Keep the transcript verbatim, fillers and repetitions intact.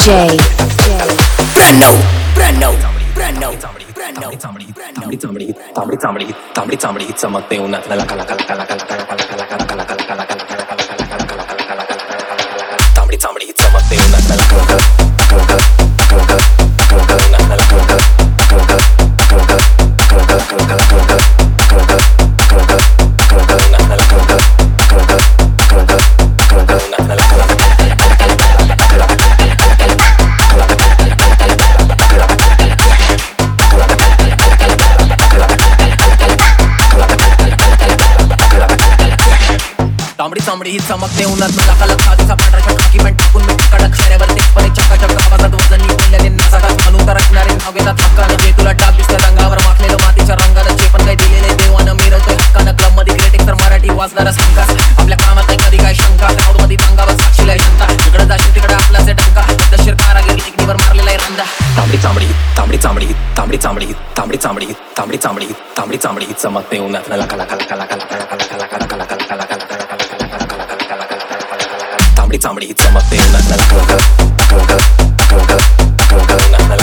J. Brano, Brano, Brano, Brano, तांबडी तांबडी तांबडी तांबडी तांबडी तांबडी चमकते उन्हात लका लका लका लका लका लका लका लका लका लका लका लका तांबडी तांबडी चमकते उन्हात लका लका लका लका लका तांबडी तांबडी ही चमकते उन्हात लका लका तिचा पांढरा शर्ट टाकी पॅन्ट टाकून मी कडक चेहऱ्यावर तेजपणे चक्का चक्का आवाजात वजनी बोलल्याने नासाका म्हणून तरकणारे नाव घेतात हक्कानं जे तुला डाग दिसतं रंगावर माखलेलं मातीच्या रंगानं जे पण काही दिलेले देवानं मिरवतोय हक्कानं क्लब मध्ये क्रिटिक तर मराठी वाचणारा संकास आपल्या कामात नाही कधी काय शंका क्राऊड मध्ये अंगावर साक्षीला जनता तिकडे जाशील तिकडे आपलाच डंका दशीर कारागीर टेकनीवर मारलेला आहे रंदा तांबडी तांबडी तांबडी तांबडी तांबडी तांबडी तांबडी तांबडी तांबडी तांबडी तांबडी तांबडी चमकते उन्हात लका लका लका लका लका लका लका लका लका लका लका लका तांबडी तांबडी चमकते उन्हात लका लका लका लका लका लका लका